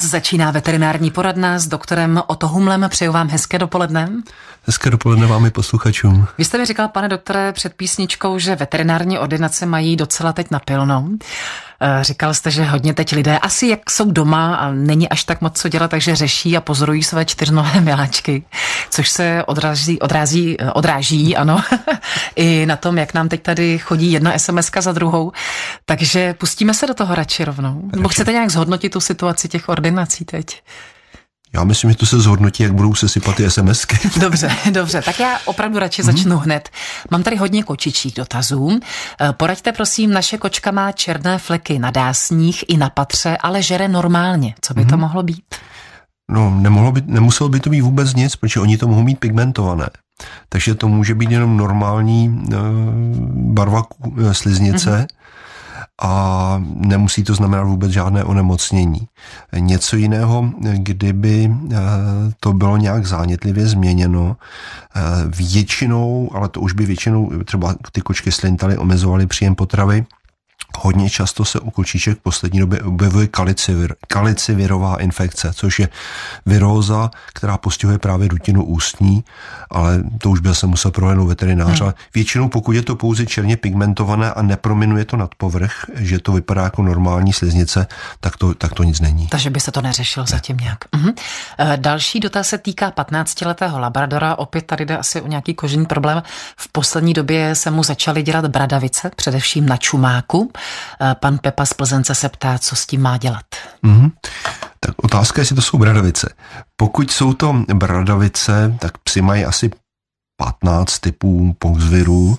začíná veterinární poradna s doktorem Otto Humlem. Přeju vám hezké dopoledne. Hezké dopoledne vám i posluchačům. Vy jste mi říkal, pane doktore, před písničkou, že veterinární ordinace mají docela teď napilnou. Říkal jste, že hodně teď lidé, asi jak jsou doma a není až tak moc co dělat, takže řeší a pozorují své čtyřnohé miláčky, což se odráží, ano, i na tom, jak nám teď tady chodí jedna SMS-ka za druhou. Takže pustíme se do toho radši rovnou. Nebo chcete nějak zhodnotit tu situaci těch ordinací teď? Já myslím, že to se zhodnotí, jak budou sesypat ty SMSky. Dobře, tak já opravdu radši začnu hned. Mám tady hodně kočičích dotazů. Poraďte prosím, naše kočka má černé fleky na dásních i na patře, ale žere normálně. Co by to mohlo být? No, nemuselo by to být vůbec nic, protože oni to mohou mít pigmentované. Takže to může být jenom normální barva sliznice, a nemusí to znamenat vůbec žádné onemocnění. Něco jiného, kdyby to bylo nějak zánětlivě změněno, většinou, ale to už by většinou třeba ty kočky slintaly, omezovaly příjem potravy. Hodně často se u kočiček v poslední době objevuje kalicivirová infekce, což je viróza, která postihuje právě dutinu ústní, ale to už by se musel prohlédnout veterinář. Ale většinou, pokud je to pouze černě pigmentované a neprominuje to nad povrch, že to vypadá jako normální sliznice, tak to nic není. Takže by se to neřešilo zatím nějak. Další dotaz se týká 15letého labradora. Opět tady jde asi o nějaký kožní problém. V poslední době se mu začaly dělat bradavice, především na čumáku. Pan Pepa z Plzence se ptá, co s tím má dělat. Tak otázka je, jestli to jsou bradavice. Pokud jsou to bradavice, tak psi mají asi 15 typů poxvirů.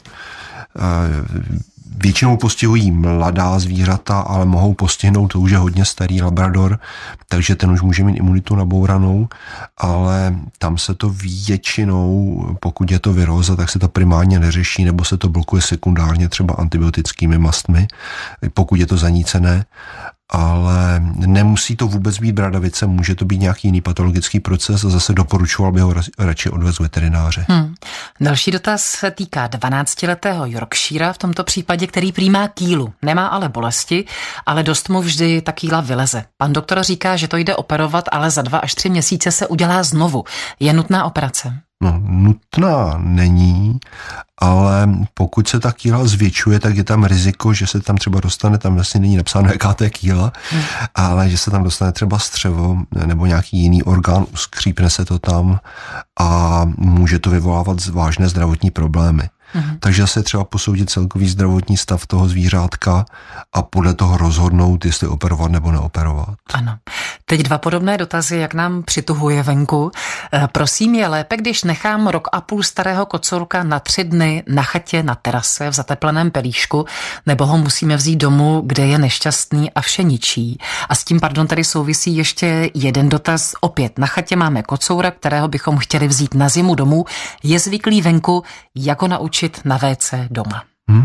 Většinou postihují mladá zvířata, ale mohou postihnout, to už je hodně starý labrador, takže ten už může mít imunitu nabouranou, ale tam se to většinou, pokud je to viróza, tak se to primárně neřeší, nebo se to blokuje sekundárně třeba antibiotickými mastmi, pokud je to zanícené. Ale nemusí to vůbec být bradavice, může to být nějaký jiný patologický proces a zase doporučoval by ho radši odvést veterináře. Další dotaz se týká 12letého Yorkshira v tomto případě, který prý má kýlu. Nemá ale bolesti, ale dost mu vždy ta kýla vyleze. Pan doktor říká, že to jde operovat, ale za 2 až 3 měsíce se udělá znovu. Je nutná operace? No, nutná není, ale pokud se ta kýla zvětšuje, tak je tam riziko, že se tam třeba dostane, tam vlastně není napsáno, jaká to je kýla, ale že se tam dostane třeba střevo nebo nějaký jiný orgán, uskřípne se to tam a může to vyvolávat vážné zdravotní problémy. Takže se třeba posoudit celkový zdravotní stav toho zvířátka a podle toho rozhodnout, jestli operovat nebo neoperovat. Ano. Teď 2 podobné dotazy, jak nám přituhuje venku. Prosím, je lépe, když nechám 1,5 roku starého kocourka na 3 dny na chatě, na terase v zatepleném pelíšku, nebo ho musíme vzít domů, kde je nešťastný a vše ničí? A s tím, tady souvisí ještě jeden dotaz. Opět, na chatě máme kocoura, kterého bychom chtěli vzít na zimu domů. Je zvyklý venku, jak ho naučit na WC doma?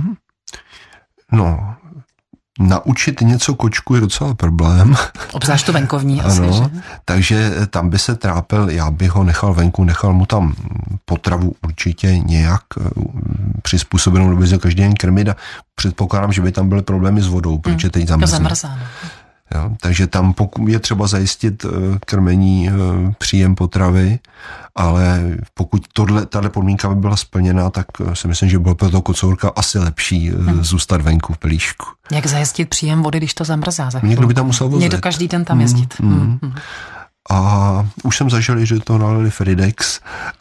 No, naučit něco kočku je docela problém. Obzvlášť to venkovní asi, ano, že? Takže tam by se trápil, já bych ho nechal venku, nechal mu tam potravu určitě nějak přizpůsobenou, nebo se každý den krmit a předpokládám, že by tam byly problémy s vodou, protože teď zamrzá. Jo, takže tam je třeba zajistit krmení, příjem potravy, ale pokud tato podmínka by byla splněna, tak si myslím, že bylo pro toho kocourka asi lepší zůstat venku v pelíšku. Jak zajistit příjem vody, když to zamrzá? Někdo by tam musel vozit. Někdo každý den tam jezdit. A už jsem zažil, že to nalili Feridex,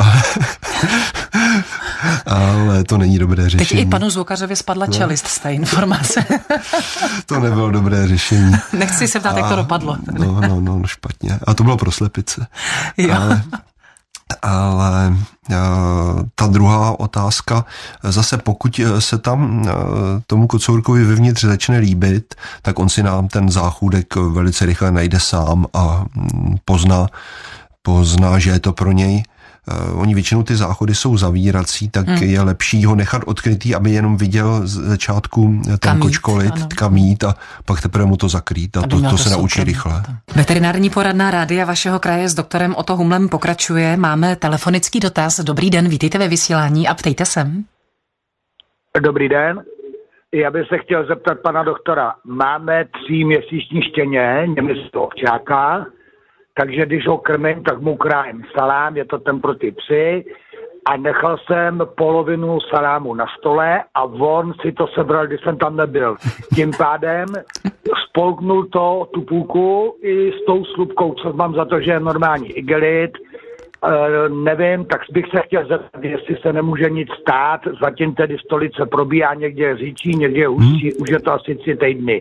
ale to není dobré řešení. Teď i panu zvukařovi spadla čelist z té informace. To nebylo dobré řešení. Nechci se ptát, jak to dopadlo. No, špatně. A to bylo pro slepice. Jo. Ale ta druhá otázka, zase pokud se tam tomu kocourkovi vevnitř začne líbit, tak on si nám ten záchůdek velice rychle najde sám a pozná, že je to pro něj. Oni většinou ty záchody jsou zavírací, tak je lepší ho nechat odkrytý, aby jenom viděl z začátku ten kočkolit, kam jít a pak teprve mu to zakrýt a to se naučí rychle. Veterinární poradna rádia vašeho kraje s doktorem Otto Humlem pokračuje. Máme telefonický dotaz. Dobrý den, vítejte ve vysílání a ptejte se. Dobrý den. Já bych se chtěl zeptat pana doktora. Máme 3měsíční štěně, německého ovčáka, takže když ho krmím, tak mu krájím salám, je to ten pro ty psy. A nechal jsem polovinu salámu na stole a on si to sebral, když jsem tam nebyl. Tím pádem spolknul tu půlku i s tou slupkou, co mám za to, že je normální igelit. Nevím, tak bych se chtěl zeptat, jestli se nemůže nic stát. Zatím tedy stolice probíhá, někde je říčí, někde je hustší, už je to asi 3 týdny.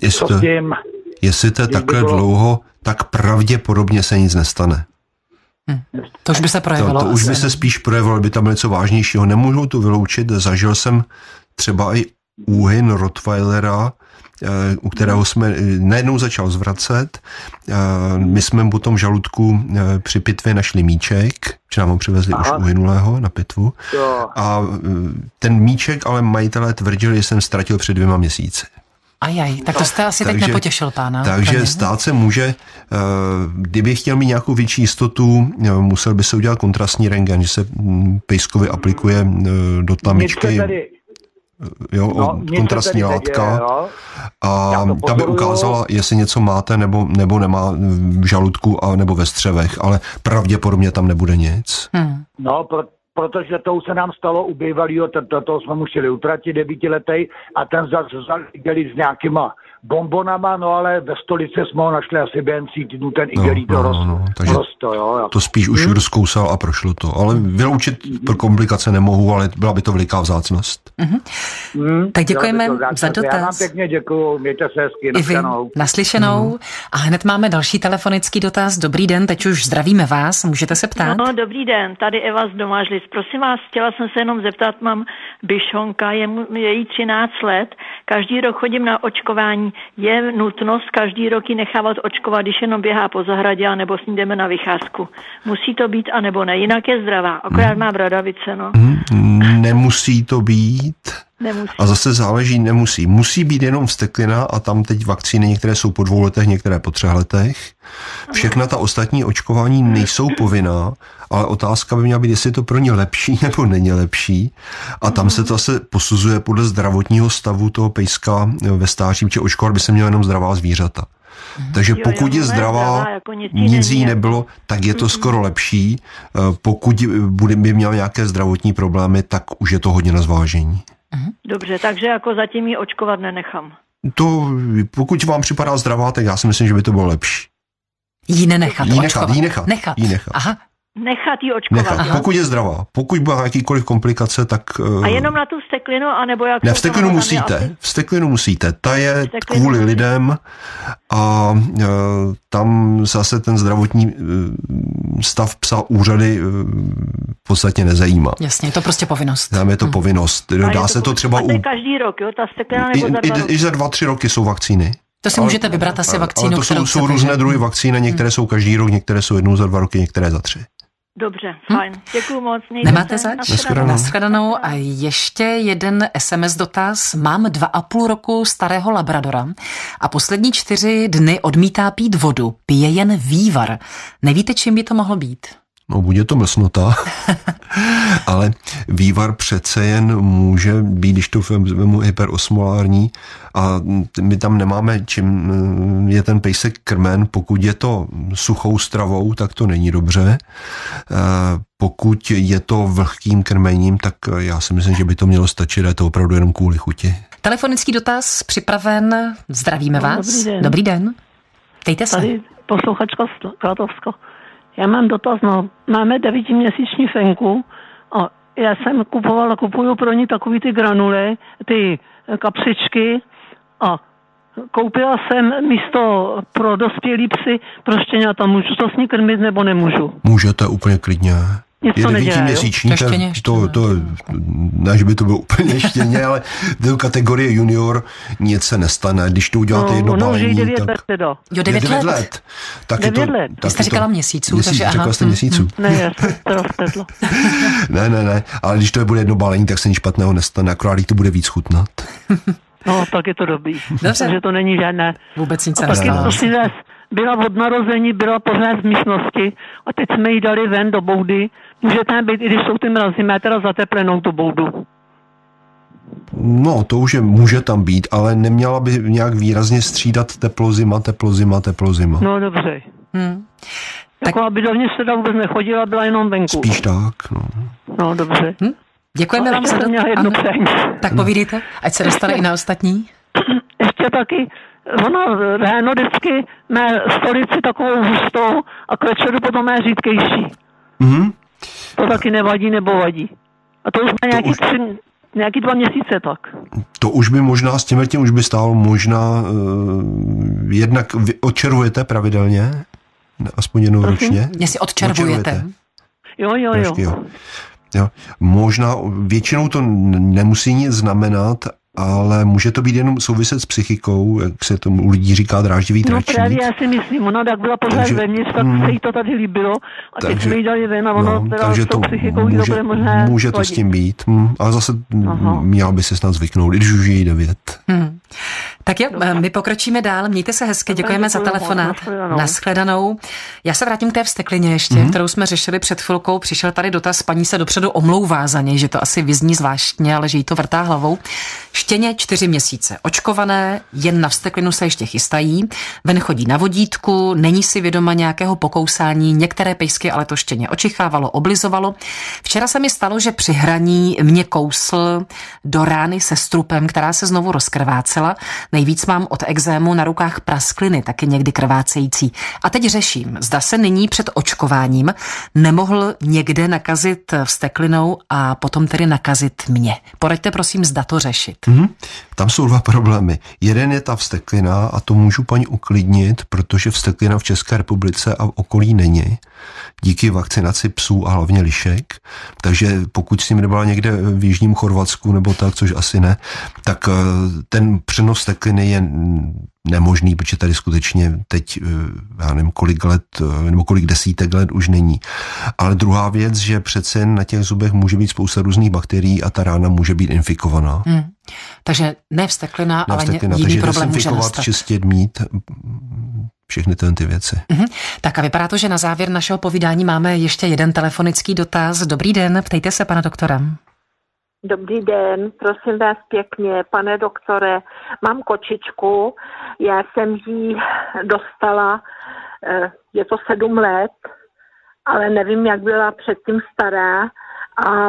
Jestli to je takhle dlouho, tak pravděpodobně se nic nestane. To už by se projevilo. To už by se spíš projevilo, by tam něco vážnějšího. Nemůžu to vyloučit, zažil jsem třeba i úhyn Rottweilera, u kterého jsme najednou začal zvracet. My jsme mu potom v žaludku při pitvě našli míček, že nám ho přivezli už uhynulého na pitvu. A ten míček ale majitelé tvrdili, že jsem ztratil před 2 měsíci. Tak to jste asi teď nepotěšil pána. Takže stát se může, kdyby chtěl mít nějakou větší jistotu, musel by se udělat kontrastní rentgen, že se pejskovi aplikuje do tamičky kontrastní látka a ta by ukázala, jestli něco máte nebo nemá v žaludku a nebo ve střevech, ale pravděpodobně tam nebude nic. No, protože to už se nám stalo u bývalýho, toho jsme museli utratit 9letej a ten vzal igelit s nějakýma bombonama, no ale ve stolici jsme ho našli asi během 3 týdnů, ten igelit to spíš už rozkousal a prošlo to, ale vyloučit pro komplikace nemohu, ale byla by to veliká vzácnost. Tak děkujeme za dotaz. Já vám pěkně děkuju, mějte se hezky, naslyšenou. A hned máme další telefonický dotaz. Dobrý den, teď už zdravíme vás, můžete se ptát. No, dobrý den, tady Eva z Domážlic. Prosím vás, chtěla jsem se jenom zeptat, mám bišonka, je jí 13 let, každý rok chodím na očkování. Je nutnost každý rok ji nechávat očkovat, když jenom běhá po zahradě, anebo s ní jdeme na vycházku? Musí to být, anebo ne? Jinak je zdravá, akorát má bradavice, no. Nemusí to být. Nemusí. A zase záleží, nemusí. Musí být jenom vsteklina a tam teď vakcíny, některé jsou po 2 letech, některé po 3 letech. Všechna ta ostatní očkování nejsou povinná, ale otázka by měla být, jestli je to pro ně lepší nebo není lepší. A tam se to zase posuzuje podle zdravotního stavu toho pejska ve stáří, protože očkovat by se měla jenom zdravá zvířata. Takže pokud je zdravá, jako nic jí nebylo, tak je to skoro lepší. Pokud by měla nějaké zdravotní problémy, tak už je to hodně na zvážení. Dobře, takže jako zatím ji očkovat nenechám. Pokud vám připadá zdravá, tak já si myslím, že by to bylo lepší. Jí nenechat. Jí nechat. Aha. Nechat ji očkovat. Pokud je zdravá. Pokud byla jakýkoliv komplikace, tak... A jenom na tu vsteklinu, anebo jak... Ne, vsteklinu musíte. Ta je kvůli lidem a tam zase ten zdravotní stav psa úřady v podstatě nezajímá. Jasně, je to prostě povinnost. Tam je to povinnost. Dá se to třeba... každý rok, jo? Ta vsteklina nebo za 2 roky? I za 2-3 roky jsou vakcíny. To si můžete vybrat asi vakcínu, ale to jsou různé druhy vakcíny, některé jsou každý rok, některé jsou 1 za 2 roky, některé za 3. Dobře, fajn. Děkuju moc. Nemáte zač? Nashledanou. A ještě jeden SMS dotaz. Mám 2,5 roku starého labradora a poslední 4 dny odmítá pít vodu. Pije jen vývar. Nevíte, čím by to mohlo být? No, bude to mlsnota, ale vývar přece jen může být, když to vemu hyperosmolární a my tam nemáme, čím je ten pejsek krmen. Pokud je to suchou stravou, tak to není dobře. Pokud je to vlhkým krmením, tak já si myslím, že by to mělo stačit a je to opravdu jenom kvůli chuti. Telefonický dotaz připraven. Zdravíme vás. Dobrý den. Dobrý den. Dejte se. Tady posluchačka z Klatovska. Já mám dotaz, máme 9měsíční fenku a já jsem kupuju pro ní takový ty granule, ty kapsičky a koupila jsem místo pro dospělý psy pro štěňata. Můžu to s ní krmit nebo nemůžu? Můžete úplně klidně. Nic to nedělá, 9měsíční, to ne, že by to bylo úplně štěně, ale do kategorie junior nic se nestane. Když to uděláte jedno balení, 9 let teda. Jo, 9 let. Tak 9 let. Vy jste říkala měsíců, takže aha. Řekla jste měsíců. Ne, já jsem to rozpletla. Ne, ale když to bude jedno balení, tak se nic špatného nestane, akorát to bude víc chutnat. No, tak je to dobrý. Dobře. Takže to není žádné. Vůbec nic se nestane. Byla od narození, byla pořád v místnosti a teď jsme ji dali ven do boudy. Může tam být, i když jsou ty mrazy, má teda zateplenou tu boudu. No, to už může tam být, ale neměla by nějak výrazně střídat teplo, zima. No, dobře. Jako aby dovnitř teda vůbec nechodila, byla jenom venku. Spíš tak, no. No, dobře. Děkujeme vám za to. jedno přání. Tak povídejte, ať se dostane i na ostatní. Ještě taky, ona ráno vždycky má stolici takovou hustou a k večeru potom má řídkejší. Mhm. To taky nevadí nebo vadí. A to už má nějaký 2 měsíce tak. To už by možná s tím už by stálo možná jednak vy odčervujete pravidelně, aspoň jednou ročně. Jestli odčervujete. Jo. Možná většinou to nemusí nic znamenat, ale může to být jenom souviset s psychikou, jak se tomu u lidí říká dráždivý tračník. No právě já si myslím, ona tak byla pořád vevnitř, tak se jí to tady líbilo a teď jsme jí dali ven a ono teda s tou psychikou jí to bude možná může to s tím být, ale zase měla by se snad zvyknout, když už je jí 9. Tak jo, my pokročíme dál, mějte se hezky, děkujeme za telefonát. Nashledanou. Já se vrátím k té vzteklině ještě, kterou jsme řešili před chvilkou. Přišel tady dotaz, paní se dopředu omlouvá za něj, že to asi vyzní zvláštně, ale že jí to vrtá hlavou. Štěně 4 měsíce očkované, jen na vzteklinu se ještě chystají, ven chodí na vodítku, není si vědoma nějakého pokousání, některé pejsky ale to štěně očichávalo, oblizovalo. Včera se mi stalo, že při hraní mě kousl do rány se strupem, která se znovu rozkrvácela. Nejvíc mám od ekzému na rukách praskliny, taky někdy krvácející. A teď řeším, zda se nyní před očkováním nemohl někde nakazit vzteklinou a potom tedy nakazit mě. Poraďte prosím, zda to řešit. Tam jsou 2 problémy. Jeden je ta vzteklina a to můžu paní uklidnit, protože vzteklina v České republice a v okolí není. Díky vakcinaci psů a hlavně lišek. Takže pokud s ním nebyla někde v jižním Chorvatsku nebo tak, což asi ne, tak ten přenos vztekliny je nemožný, protože tady skutečně teď, já nevím, kolik let, nebo kolik desítek let už není. Ale druhá věc, že přece na těch zubech může být spousta různých bakterií a ta rána může být infikovaná. Takže ne vzteklina, ale jiný takže problém může nastat. Čistit, mít všechny ty věci. Tak a vypadá to, že na závěr našeho povídání máme ještě jeden telefonický dotaz. Dobrý den, ptejte se pana doktora. Dobrý den, prosím vás pěkně, pane doktore, mám kočičku, já jsem ji dostala, je to 7 let, ale nevím, jak byla předtím stará a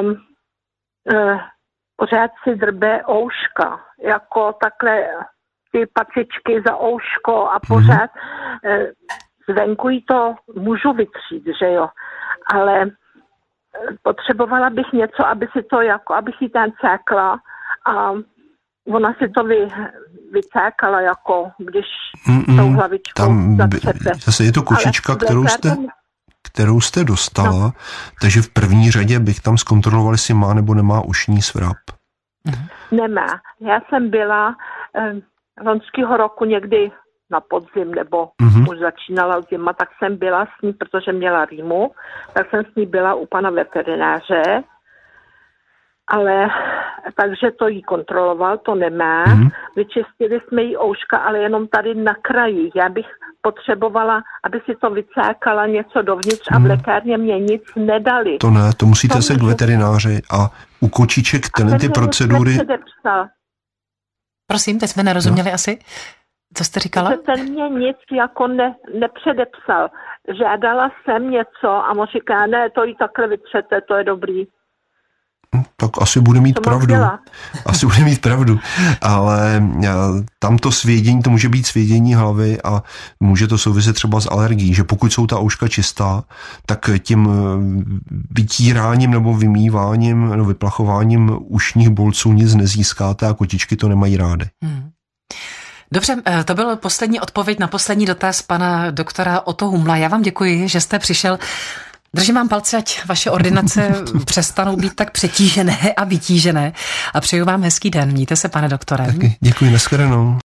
pořád si drbe ouška, jako takhle ty pacičky za ouško a pořád zvenku jí to můžu vytřít, že jo, ale potřebovala bych něco, aby si to abych jí tam cékla a ona si to vycékala, jako když tou hlavičkou zatřepe. Zase je to kočička, kterou jste dostala, takže v první řadě bych tam zkontroloval, jestli má nebo nemá ušní svrap. Nemá. Já jsem byla loňského roku někdy na podzim, nebo už začínala zima, tak jsem byla s ní, protože měla rýmu, tak jsem s ní byla u pana veterináře, ale takže to jí kontroloval, to nemá. Vyčistili jsme jí ouška, ale jenom tady na kraji. Já bych potřebovala, aby si to vycákala něco dovnitř a v lékárně mě nic nedali. To ne, to musíte se k veterináři a u kočiček ty procedury... Prosím, teď jsme nerozuměli asi. Co jste říkala? Ten mě nic jako nepředepsal. Žádala jsem něco a on říká, ne, to jí takhle vytřete, to je dobrý. Tak asi bude mít pravdu. Asi bude mít pravdu. Ale tamto svědění, to může být svědění hlavy a může to souviset třeba s alergií, že pokud jsou ta ouška čistá, tak tím vytíráním nebo vymýváním nebo vyplachováním ušních bolců nic nezískáte a kotičky to nemají rády. Dobře, to byl poslední odpověď na poslední dotaz pana doktora Otto Humla. Já vám děkuji, že jste přišel. Držím vám palce, ať vaše ordinace přestanou být tak přetížené a vytížené a přeju vám hezký den. Mějte se, pane doktore. Taky děkuji, nashledanou.